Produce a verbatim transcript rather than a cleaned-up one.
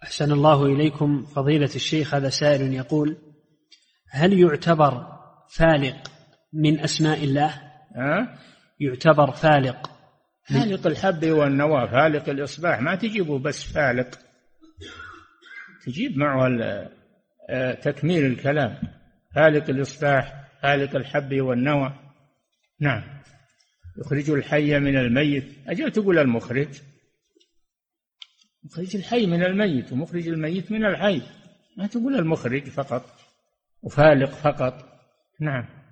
أحسن الله إليكم فضيلة الشيخ. هذا سائل يقول: هل يعتبر فالق من أسماء الله؟ أه؟ يعتبر فالق فالق الحب والنوى، فالق الإصباح، ما تجيبه بس فالق، تجيب معه تكميل الكلام، فالق الإصباح، فالق الحب والنوى. نعم، يخرج الحي من الميت. أجل تقول المخرج، مخرج الحي من الميت ومخرج الميت من الحي، ما تقول المخرج فقط وفالق فقط. نعم.